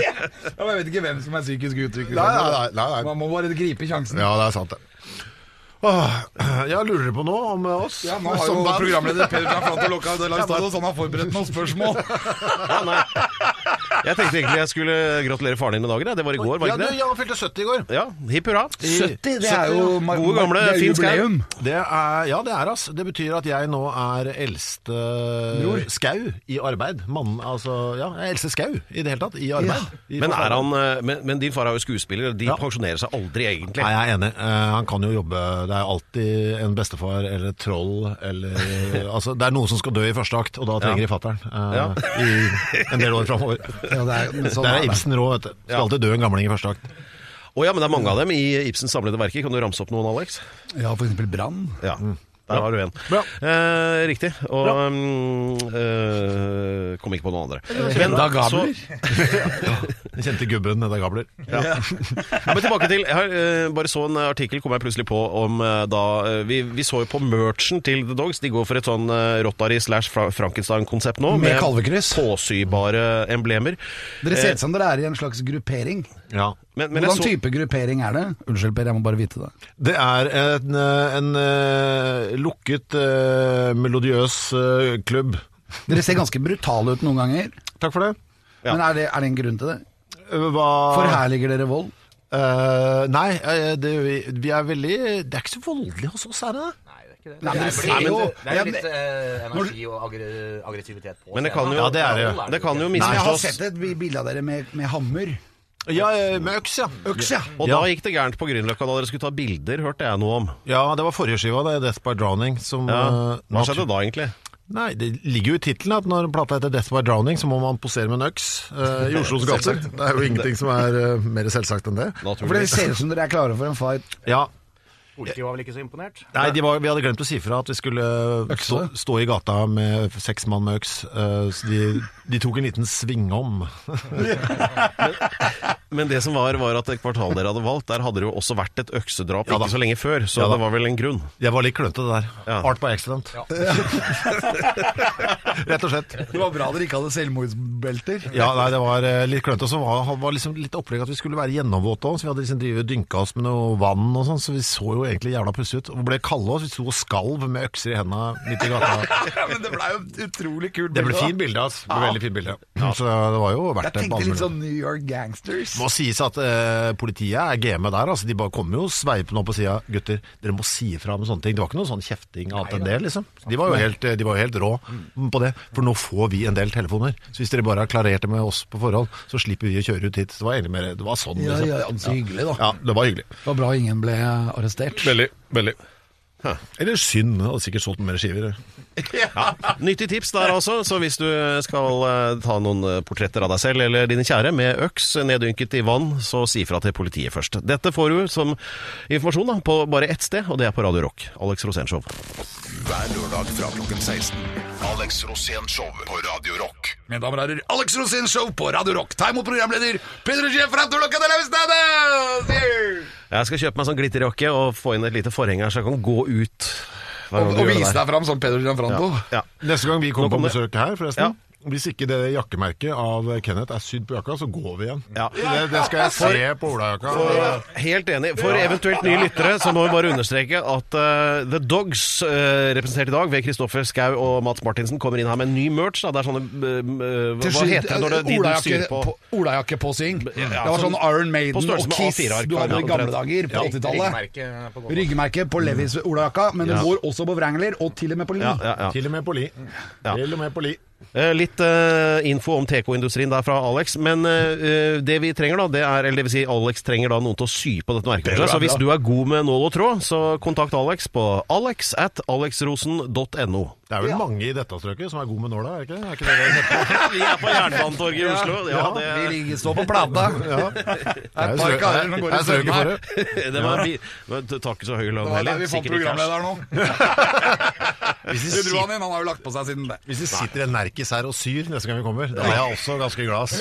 Speaker 4: Jeg vet ikke hvem som er psykisk utviklet.
Speaker 5: Nei, nei, nei, nei, nei.
Speaker 4: Man må bare gripe sjansen.
Speaker 5: Ja, det er sant det. Åh, jeg lurer på noe om oss.
Speaker 4: Ja, nå har
Speaker 5: Som
Speaker 4: jo
Speaker 5: band.
Speaker 4: programleder Peder Gianfranto Locca de la Stadio, så han har forberedt noen spørsmål.
Speaker 3: Ja, nei. Jeg tenkte egentlig jeg skulle gratulere faren din med dagen. Det var i går, var
Speaker 5: Ja,
Speaker 3: ikke
Speaker 5: du,
Speaker 3: det?
Speaker 5: ja, han fylte sytti i går.
Speaker 3: Ja, hipp hurra.
Speaker 4: sytti, det er jo mar-
Speaker 3: Gode gamle,
Speaker 4: det er
Speaker 3: fin skau.
Speaker 4: jubileum.
Speaker 5: Det er, ja, det er altså. Det betyr at jeg nå er eldste skau i arbeid. Mann, altså, ja, jeg er eldste skau i det hele tatt, i arbeid. I
Speaker 3: Men, er
Speaker 5: forsvaret.
Speaker 3: han, eh, men, men din far er jo skuespiller, og de
Speaker 5: Ja.
Speaker 3: pensjonerer seg aldri egentlig.
Speaker 5: Nei, jeg er enig. Eh, han kan jo jobbe. Det er alltid en bestefar eller et troll eller altså, det er noen som skal dø i første akt, og da trenger
Speaker 3: Ja.
Speaker 5: de fatteren eh,
Speaker 3: Ja.
Speaker 5: i en del år framover.
Speaker 4: Ja, det er, men sånn
Speaker 5: Det
Speaker 4: er
Speaker 5: er
Speaker 4: det.
Speaker 5: Ibsen rå, vet du. Skal
Speaker 3: Ja.
Speaker 5: alltid dø en gamling i første akt.
Speaker 3: Å ja, men det er mange av dem i Ibsens samlede verker. Kan du ramse opp noen, Alex?
Speaker 4: Ja, for eksempel Brann.
Speaker 3: Ja, der har du en.
Speaker 5: Bra.
Speaker 3: Eh, riktig. Og um, eh, kom ikke på noen andre.
Speaker 4: Hedda
Speaker 3: så-
Speaker 4: Gabler.
Speaker 5: Den kjente gubben Hedda Gabler.
Speaker 3: Ja. Men tilbake til Jeg har, eh, bare så en artikkel kom jeg plutselig på om eh, da eh, vi, vi så jo på merchen til The Dogs. De går for et sånn eh, Rotary slash Fra- Frankenstein-konsept nå.
Speaker 4: Med kalvekryss.
Speaker 3: Påsybare emblemer.
Speaker 4: Dere ser ut som dere er i en slags gruppering.
Speaker 5: Ja.
Speaker 3: Men, men jeg
Speaker 4: Hvordan
Speaker 3: så,
Speaker 4: type gruppering er det? Unnskyld, Per, jeg må bare vite det.
Speaker 5: Det er en, eh, en eh, lukket, eh, melodiøs eh, klubb.
Speaker 4: Dere ser ganske brutale ut noen ganger.
Speaker 5: Takk for det.
Speaker 3: Ja.
Speaker 4: Men er det, er det en grunn til det?
Speaker 5: Eh, Hva
Speaker 4: Forherliger dere vold?
Speaker 5: Eh, nei, eh, det, vi, vi er veldig Det er ikke så voldelig hos oss, er det det?
Speaker 6: Nei, det er ikke det.
Speaker 4: Nei, men
Speaker 6: det,
Speaker 4: det
Speaker 6: er
Speaker 4: ser
Speaker 6: litt,
Speaker 4: jo-
Speaker 6: det er
Speaker 4: Ja,
Speaker 6: jo litt
Speaker 4: men-
Speaker 6: eh, energi og agre, aggressivitet på
Speaker 3: men det kan
Speaker 6: scenen.
Speaker 3: jo,
Speaker 5: Ja, det er det.
Speaker 6: Vold
Speaker 3: det kan jo
Speaker 6: ikke.
Speaker 4: Nei, jeg har
Speaker 3: misforstås.
Speaker 4: sett et bilde av dere med, med hammer.
Speaker 5: Ja, eh, med øks, ja.
Speaker 4: Øks, ja.
Speaker 3: Og
Speaker 5: Ja.
Speaker 3: da gikk det gærent på Grünerløkka da dere skulle ta bilder, hørte jeg noe om.
Speaker 5: Ja, det var forrige skiva, det er Death by Drowning. Som,
Speaker 3: Ja.
Speaker 5: eh,
Speaker 3: Hva skjedde da, egentlig?
Speaker 5: Nei, det ligger jo i tittelen at når plata heter Death by Drowning, så må man posere med en øks eh, i Oslos gater. Det er jo ingenting som er eh, mer selvsagt enn det.
Speaker 4: For dere ser ut som dere er klare for en fight.
Speaker 5: Ja,
Speaker 6: Politiet var vel ikke så imponert?
Speaker 5: Nei, de var, vi hadde glemt å si fra at vi skulle stå, stå i gata med seks mann med øks, eh, så de, de tok en liten svingom.
Speaker 3: Men det som var, var at det kvartal dere hadde valgt, der hadde det jo også vært et øksedrap
Speaker 5: Ja da.
Speaker 3: ikke så lenge før, så
Speaker 5: Ja da.
Speaker 3: det var vel en grunn.
Speaker 5: Jeg var litt klønete der.
Speaker 3: Ja.
Speaker 5: Art by accident. Rett og slett.
Speaker 4: Det var bra dere ikke hadde selvmordsbelter.
Speaker 5: Ja, nei, det var eh, litt klønete. Og så var, var liksom litt opplegg at vi skulle være gjennomvåte også, så vi hadde liksom drivet dynka oss med noe vann og sånn, så vi så jo egentlig jævla pussig ut. Og ble kalde oss, vi sto og skalv med økser i hendene midt i gata.
Speaker 4: Ja, men det ble jo utrolig kult.
Speaker 5: Det ble
Speaker 4: bilde, da.
Speaker 5: fint bilde, altså. Det ble veldig fint bilde. Så det var jo
Speaker 4: Jeg
Speaker 5: verdt det. på
Speaker 4: tenkte
Speaker 5: alle
Speaker 4: litt
Speaker 5: mulige.
Speaker 4: sånn New York Gangsters.
Speaker 5: Det må sies at eh, politiet er game der, altså. De bare kommer jo sveipende opp og sier gutter, dere må si ifra med sånne ting. Det var ikke noe sånn kjefting annet enn det, liksom. De var jo helt, de var jo helt rå på det. For nå får vi en del telefoner. Så hvis dere bare har klarert det med oss på forhånd, så slipper vi å kjøre ut hit. Det var egentlig mer, det var sånn,
Speaker 4: Ja,
Speaker 5: liksom.
Speaker 4: ja, ja, så hyggelig, da.
Speaker 5: Ja, det var hyggelig.
Speaker 4: Det var bra ingen ble arrestert.
Speaker 3: Veldig, veldig.
Speaker 5: Eller synd, jeg hadde sikkert solgt mer skiver.
Speaker 3: Nyttig tips der altså, så hvis du skal eh, ta noen eh, portretter av deg selv eller dine kjære med øks neddynket i vann, så si fra til politiet først. Dette får du som informasjon da, på bare ett sted, og det er på Radio Rock. Alex Rosénshow.
Speaker 2: Hver lørdag fra klokken seksten. Alex Rosénshow på Radio Rock.
Speaker 4: Mine damer og herrer, Alex Rosén Show på Radio Rock. Ta imot programleder Peder Gianfranto Locca de la Stadio!
Speaker 3: Jeg skal kjøpe meg sånn glitterjakke og få inn et lite forheng her, så jeg kan gå ut. Hva
Speaker 4: Og,
Speaker 3: kan du
Speaker 4: og
Speaker 3: gjøre
Speaker 4: vise
Speaker 3: der?
Speaker 4: deg fram som Peder Gianfranto.
Speaker 3: Ja.
Speaker 5: Neste gang vi
Speaker 3: Nå
Speaker 5: kommer
Speaker 3: kom
Speaker 5: på
Speaker 3: det.
Speaker 5: besøk her, forresten,
Speaker 3: Ja.
Speaker 5: hvis ikke det jakkemerket av Kenneth er sydd på jakka, så går vi igjen.
Speaker 3: Ja.
Speaker 5: Det, det skal jeg se på Olajakka.
Speaker 3: Helt enig. For eventuelt nye lyttere så må vi bare understreke at uh, The Dogs, uh, representert i dag ved Kristoffer Schau og Mats Martinsen, kommer inn her med ny merch. Da. Det er sånne uh, Hva heter det når det, de du syr på?
Speaker 4: Olajakkepåsying.
Speaker 3: Ja,
Speaker 4: Det var sånn Iron
Speaker 3: på
Speaker 4: Maiden
Speaker 3: størrelse
Speaker 4: og
Speaker 3: med
Speaker 4: Kiss
Speaker 3: A fire ark,
Speaker 4: du hadde i
Speaker 3: omtrent.
Speaker 4: gamle dager på åttitallet.
Speaker 6: Ryggmerke på gården.
Speaker 4: Ryggemerke på Levis Olajakka, men den
Speaker 3: Ja.
Speaker 4: går også på Wrangler og til og med på Linn.
Speaker 3: Ja, ja, ja.
Speaker 5: Til og med på li.
Speaker 3: Ja.
Speaker 5: Til og med på li.
Speaker 3: Eh, Litt eh, info om T K-industrien der fra Alex, men eh, det vi trenger da, det er, eller det vil si Alex trenger da noen til å sy på dette merket. Så hvis du er god med nål og tråd, så kontakt Alex på alex at alexrosen dot no.
Speaker 5: Det er vel mange i dette strøket som er god med nåla, er det ikke? Er ikke det det heter?
Speaker 3: Vi er på Jernbanetorget i Oslo. Ja, det,
Speaker 4: Vi ligger stå på plata.
Speaker 5: Ja.
Speaker 4: Det er et
Speaker 5: Det
Speaker 4: par
Speaker 5: er
Speaker 4: karer som går i
Speaker 5: strøket for
Speaker 4: strømmen.
Speaker 5: det.
Speaker 3: det var, vi, det tar ikke så høy lønn
Speaker 4: Det var
Speaker 3: heller.
Speaker 4: der vi fant
Speaker 3: Sikkert ikke cash.
Speaker 4: programlederen nå.
Speaker 5: Hvis de,
Speaker 4: Det dro
Speaker 5: sit,
Speaker 4: han inn, han har jo lagt på seg siden det.
Speaker 5: hvis de sitter en nerkis her og syr neste gang vi kommer, da er jeg også ganske glad.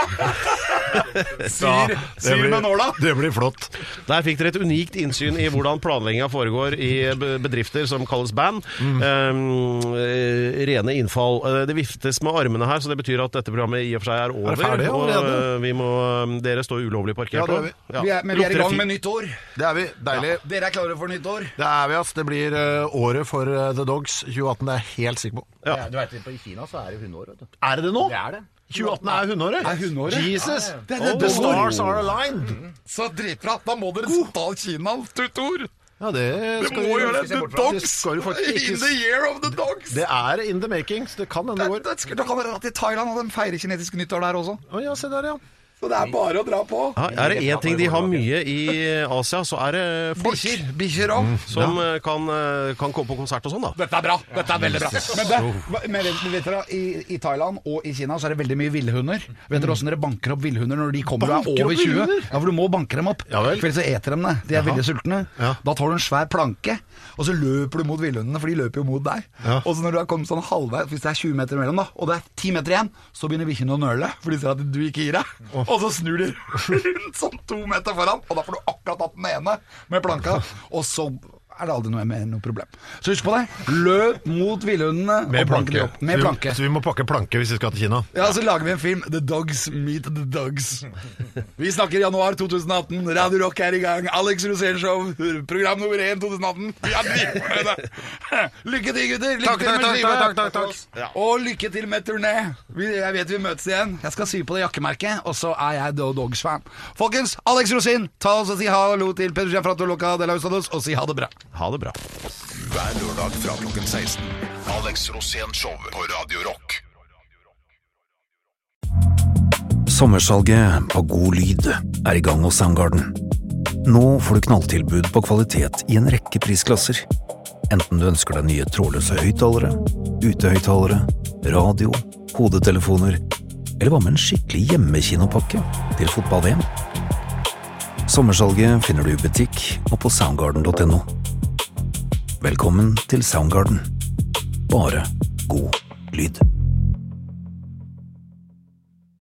Speaker 4: Syr, syr med nåla.
Speaker 5: Det blir flott.
Speaker 3: Der fikk dere et unikt innsyn i hvordan planleggingen foregår i be- bedrifter som kalles band. Um, eh, rene innfall. Eh, Det viftes med armene her, så det betyr at dette programmet i og for seg er over.
Speaker 5: Er det ferdig
Speaker 3: og
Speaker 5: allerede?
Speaker 3: eh, vi må, dere står ulovlig parkert.
Speaker 5: Ja, det er
Speaker 3: nå.
Speaker 5: vi.
Speaker 3: Ja.
Speaker 4: Vi er, men vi er i
Speaker 3: Lukter
Speaker 4: gang
Speaker 3: det
Speaker 4: med nytt år.
Speaker 5: Det er vi. Deilig.
Speaker 4: Dere er klare for nytt år?
Speaker 5: Det er vi, ass. Det blir eh, året for eh, The Dogs tjue atten, det er jeg helt sikker på.
Speaker 3: Ja.
Speaker 6: Du vet, I Kina så er det hundeår, vet du.
Speaker 5: Er det det nå?
Speaker 6: Det er det.
Speaker 5: tjue atten er hundeåret?
Speaker 4: Er hundeåret?
Speaker 5: Jesus!
Speaker 4: Det er det
Speaker 5: The
Speaker 4: det
Speaker 5: stars
Speaker 4: står.
Speaker 5: are aligned.
Speaker 4: Så dritbra. Da må dere ta Kina til Tor.
Speaker 5: Ja, det
Speaker 4: Det
Speaker 5: skal
Speaker 4: må
Speaker 5: vi
Speaker 4: gjøre det.
Speaker 5: se
Speaker 4: The
Speaker 5: bort fra. Det
Speaker 4: Dogs.
Speaker 5: skal du faktisk ikke
Speaker 4: In the year of the dogs.
Speaker 5: Det er in the making, så det kan hende det går.
Speaker 4: Det, det, det kan være at i Thailand, og de feirer kinesisk nyttår der også.
Speaker 5: Å ja, se der, ja.
Speaker 4: Så det er bare å dra på.
Speaker 3: Ja, er det én ting de har mye i Asia, så er det folk
Speaker 4: Bikkjer. Bikkjer òg.
Speaker 3: som eh, kan, eh, kan komme på konsert og sånn, da.
Speaker 4: Dette er bra. Dette er veldig bra. Men, det, men vet dere, i, i Thailand og i Kina så er det veldig mye villhunder. Vet dere hvordan dere banker opp villhunder når de kommer og er
Speaker 5: Banker opp
Speaker 4: over tjue?
Speaker 5: villhunder?
Speaker 4: Ja, for du må banke dem opp.
Speaker 5: Ja vel.
Speaker 4: For ellers så eter de det. De er veldig sultne.
Speaker 5: Ja.
Speaker 4: Da tar du en svær planke, og så løper du mot villhundene, for de løper jo mot deg.
Speaker 5: Ja.
Speaker 4: Og så når du har kommet sånn halvveis, hvis det er tjue meter imellom, da, og det er ti meter igjen, så begynner bikkjene å nøle, for de ser at du ikke gir deg. Og så snur de rundt sånn to meter foran, og da får du akkurat tatt den ene med planka, og så er det aldri noe, med, noe problem. Så husk på det, løp mot villhundene
Speaker 5: Med
Speaker 4: og planke de
Speaker 5: planke.
Speaker 4: opp. Med
Speaker 5: Så vi-
Speaker 4: planke.
Speaker 5: Så vi må pakke planke hvis vi skal til Kina.
Speaker 4: Ja, så lager vi en film, The Dogs Meet the Dogs. Vi snakker januar to tusen atten, Radio Rock er i gang, Alex Rosén Show, program nummer én to tusen atten. Vi er dritbra med det. Lykke til, gutter! Lykke
Speaker 5: Takk,
Speaker 4: til med
Speaker 5: takk,
Speaker 4: skive.
Speaker 5: takk, takk, takk, takk.
Speaker 4: Og lykke til med turné. Vi, jeg vet vi møtes igjen. Jeg skal sy på det jakkemerket, og så er jeg The Dogs-fan. Folkens, Alex Rosén, ta oss og si hallo til Pedro Gianfranto Loca de la Usados, og si ha det bra.
Speaker 3: Ha det bra.
Speaker 2: Hver lørdag fra klokken seksten. Alex Rosén Show på Radio Rock.
Speaker 7: Sommersalget av god lyd er i gang hos Soundgarden. Nå får du knalltilbud på kvalitet i en rekke prisklasser. Enten du ønsker deg nye trådløse høyttalere, utehøyttalere, radio, hodetelefoner, eller hva med en skikkelig hjemmekinopakke til fotball-V M. Sommersalget finner du i butikk og på soundgarden punktum no. Velkommen til Soundgarden. Bare god lyd.